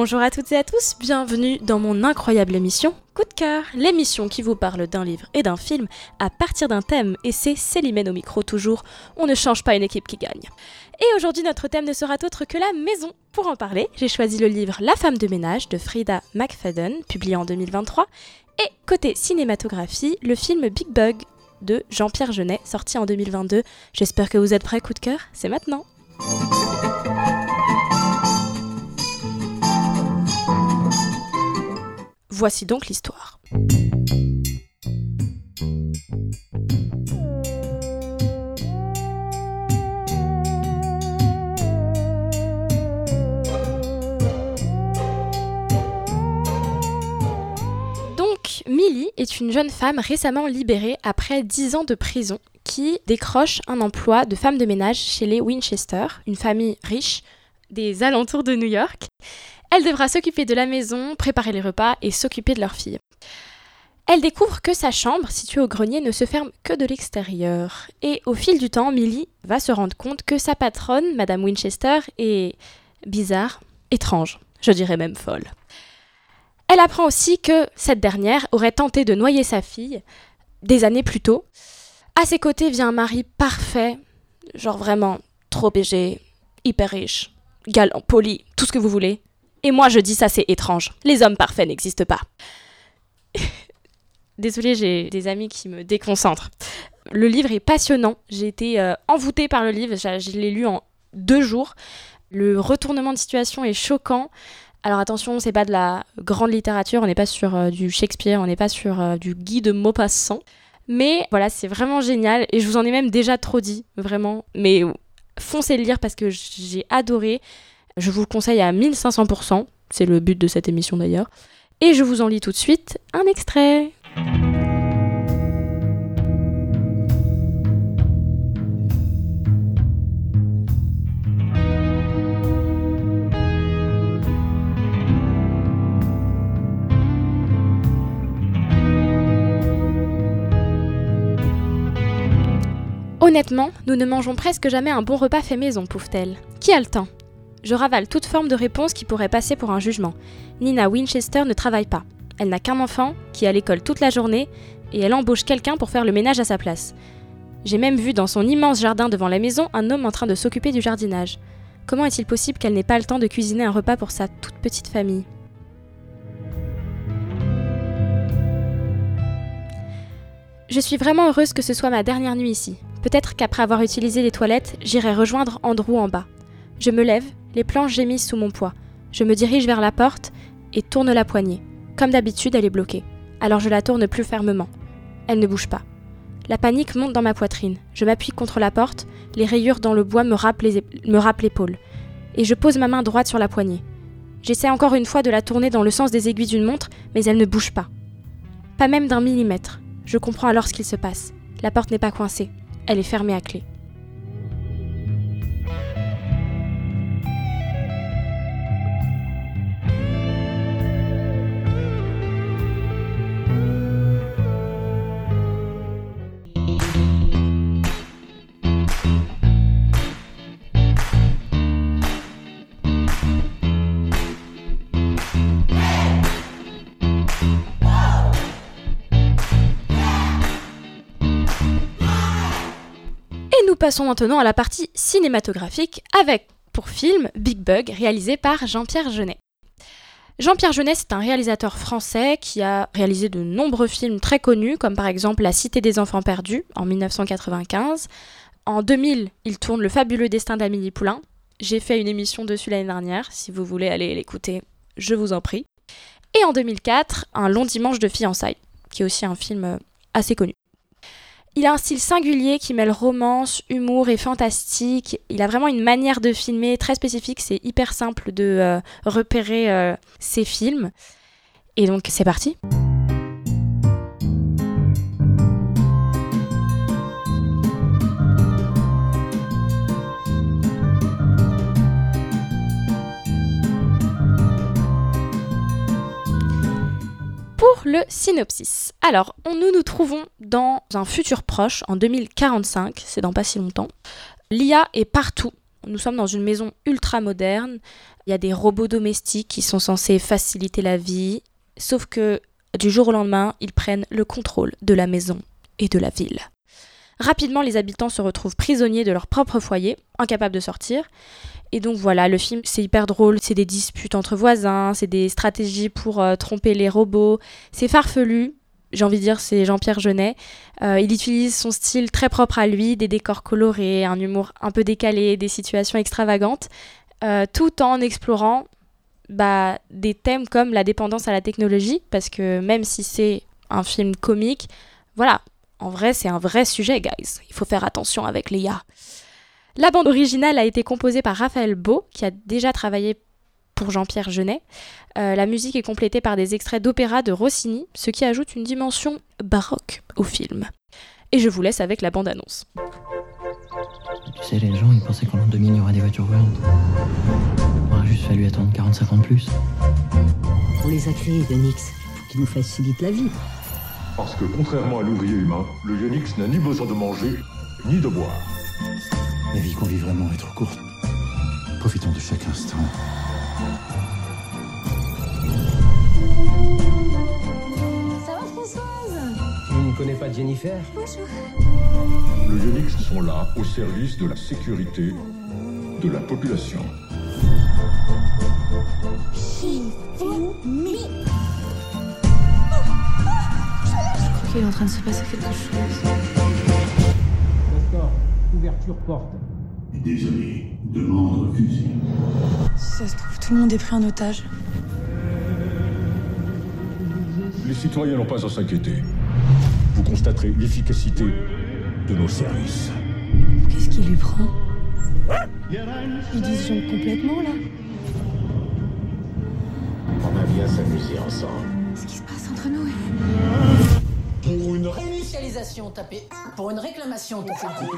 Bonjour à toutes et à tous, bienvenue dans mon incroyable émission Coup de cœur, l'émission qui vous parle d'un livre et d'un film à partir d'un thème, et c'est Célimène au micro toujours, on ne change pas une équipe qui gagne. Et aujourd'hui notre thème ne sera autre que la maison. Pour en parler, j'ai choisi le livre La femme de ménage de Frida McFadden, publié en 2023, et côté cinématographie, le film Big Bug de Jean-Pierre Jeunet, sorti en 2022. J'espère que vous êtes prêts, coup de cœur, c'est maintenant. Voici donc l'histoire. Donc, Millie est une jeune femme récemment libérée après 10 ans de prison qui décroche un emploi de femme de ménage chez les Winchester, une famille riche des alentours de New York. Elle devra s'occuper de la maison, préparer les repas et s'occuper de leur fille. Elle découvre que sa chambre, située au grenier, ne se ferme que de l'extérieur. Et au fil du temps, Millie va se rendre compte que sa patronne, Madame Winchester, est bizarre, étrange, je dirais même folle. Elle apprend aussi que cette dernière aurait tenté de noyer sa fille des années plus tôt. À ses côtés vient un mari parfait, genre vraiment trop léger, hyper riche, galant, poli, tout ce que vous voulez. Et moi je dis ça c'est étrange, les hommes parfaits n'existent pas. Désolée, j'ai des amis qui me déconcentrent. Le livre est passionnant, j'ai été envoûtée par le livre, je l'ai lu en 2 jours. Le retournement de situation est choquant. Alors attention, c'est pas de la grande littérature, on n'est pas sur du Shakespeare, on n'est pas sur du Guy de Maupassant. Mais voilà, c'est vraiment génial et je vous en ai même déjà trop dit, vraiment. Mais foncez le lire parce que j'ai adoré. Je vous le conseille à 1500%, c'est le but de cette émission d'ailleurs. Et je vous en lis tout de suite un extrait. Honnêtement, nous ne mangeons presque jamais un bon repas fait maison, pouve-t-elle. Qui a le temps ? Je ravale toute forme de réponse qui pourrait passer pour un jugement. Nina Winchester ne travaille pas. Elle n'a qu'un enfant, qui est à l'école toute la journée, et elle embauche quelqu'un pour faire le ménage à sa place. J'ai même vu dans son immense jardin devant la maison un homme en train de s'occuper du jardinage. Comment est-il possible qu'elle n'ait pas le temps de cuisiner un repas pour sa toute petite famille ? Je suis vraiment heureuse que ce soit ma dernière nuit ici. Peut-être qu'après avoir utilisé les toilettes, j'irai rejoindre Andrew en bas. Je me lève, les planches gémissent sous mon poids. Je me dirige vers la porte et tourne la poignée. Comme d'habitude, elle est bloquée. Alors je la tourne plus fermement. Elle ne bouge pas. La panique monte dans ma poitrine. Je m'appuie contre la porte, les rayures dans le bois me râpent l'épaule. Et je pose ma main droite sur la poignée. J'essaie encore une fois de la tourner dans le sens des aiguilles d'une montre, mais elle ne bouge pas. Pas même d'1 millimètre. Je comprends alors ce qu'il se passe. La porte n'est pas coincée. Elle est fermée à clé. Nous passons maintenant à la partie cinématographique avec, pour film, Big Bug, réalisé par Jean-Pierre Jeunet. Jean-Pierre Jeunet, c'est un réalisateur français qui a réalisé de nombreux films très connus, comme par exemple La Cité des enfants perdus, en 1995. En 2000, il tourne Le fabuleux destin d'Amélie Poulain. J'ai fait une émission dessus l'année dernière, si vous voulez aller l'écouter, je vous en prie. Et en 2004, Un long dimanche de fiançailles, qui est aussi un film assez connu. Il a un style singulier qui mêle romance, humour et fantastique. Il a vraiment une manière de filmer très spécifique. C'est hyper simple de repérer ses films. Et donc, c'est parti. Pour le synopsis. Alors, nous nous trouvons dans un futur proche, en 2045, c'est dans pas si longtemps. L'IA est partout, Nous sommes dans une maison ultra moderne, il y a des robots domestiques qui sont censés faciliter la vie, sauf que du jour au lendemain, ils prennent le contrôle de la maison et de la ville. Rapidement, les habitants se retrouvent prisonniers de leur propre foyer, incapables de sortir. Et donc voilà, le film, c'est hyper drôle, c'est des disputes entre voisins, c'est des stratégies pour tromper les robots, c'est farfelu, j'ai envie de dire c'est Jean-Pierre Jeunet. Il utilise son style très propre à lui, des décors colorés, un humour un peu décalé, des situations extravagantes, tout en explorant des thèmes comme la dépendance à la technologie, parce que même si c'est un film comique, voilà, en vrai c'est un vrai sujet, guys. Il faut faire attention avec l'IA. La bande originale a été composée par Raphaël Beau, qui a déjà travaillé pour Jean-Pierre Jeunet. La musique est complétée par des extraits d'opéra de Rossini, ce qui ajoute une dimension baroque au film. Et je vous laisse avec la bande-annonce. Tu sais, les gens, ils pensaient qu'en l'an 2000, il y aura des voitures volantes. Il aura juste fallu attendre 45 ans de plus. On les a créés, Ionix, pour qu'ils nous facilitent la vie. Parce que contrairement à l'ouvrier humain, le Ionix n'a ni besoin de manger, ni de boire. La vie qu'on vit vraiment est trop courte. Profitons de chaque instant. Ça va, Françoise? Tu ne connais pas Jennifer? Bonjour. Les Ionix sont là au service de la sécurité de la population. Shifumi. Je crois qu'il est en train de se passer quelque chose. D'accord, ouverture porte. Désolé, demande refusée. Si ça se trouve, tout le monde est pris en otage. Les citoyens n'ont pas à s'inquiéter. Vous constaterez l'efficacité de nos services. Qu'est-ce qui lui prend? Il disjoncte complètement, là. On va bien s'amuser ensemble. Qu'est-ce qui se passe entre nous? Pour une Initialisation, tapez 1. Pour une réclamation, tapez 2.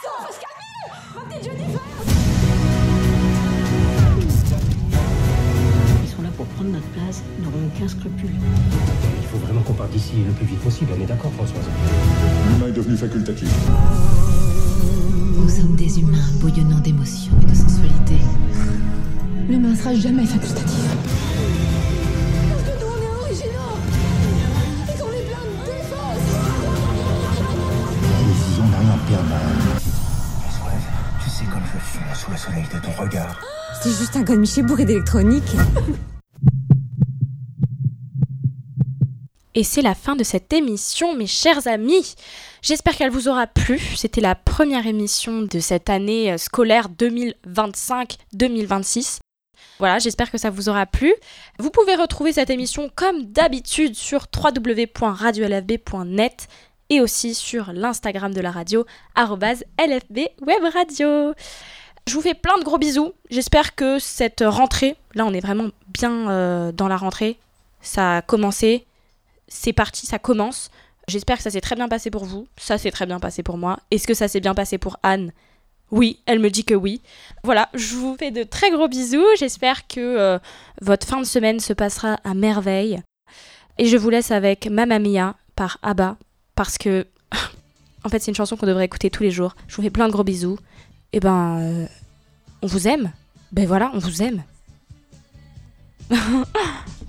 Ils sont là pour prendre notre place, ils n'auront aucun scrupule. Il faut vraiment qu'on parte d'ici le plus vite possible, on est d'accord, Françoise? L'humain est devenu facultatif. Nous sommes des humains bouillonnant d'émotions et de sensualité. L'humain sera jamais facultatif. Parce que nous, on est originaux. Et qu'on est plein de défense. Décision n'a rien à perdre. Françoise, tu sais comme je fonds sous le soleil de ton regard. C'est juste un godemiché bourré d'électronique. Et c'est la fin de cette émission, mes chers amis. J'espère qu'elle vous aura plu. C'était la première émission de cette année scolaire 2025-2026. Voilà, j'espère que ça vous aura plu. Vous pouvez retrouver cette émission comme d'habitude sur www.radiolfb.net et aussi sur l'Instagram de la radio, @LFBWebRadio. Je vous fais plein de gros bisous. J'espère que cette rentrée, là on est vraiment bien dans la rentrée, ça a commencé, c'est parti, ça commence. J'espère que ça s'est très bien passé pour vous, ça s'est très bien passé pour moi. Est-ce que ça s'est bien passé pour Anne ? Oui, elle me dit que oui. Voilà, je vous fais de très gros bisous. J'espère que votre fin de semaine se passera à merveille. Et je vous laisse avec Mamma Mia par ABBA. Parce que, en fait, c'est une chanson qu'on devrait écouter tous les jours. Je vous fais plein de gros bisous. Et on vous aime. Ben voilà, on vous aime.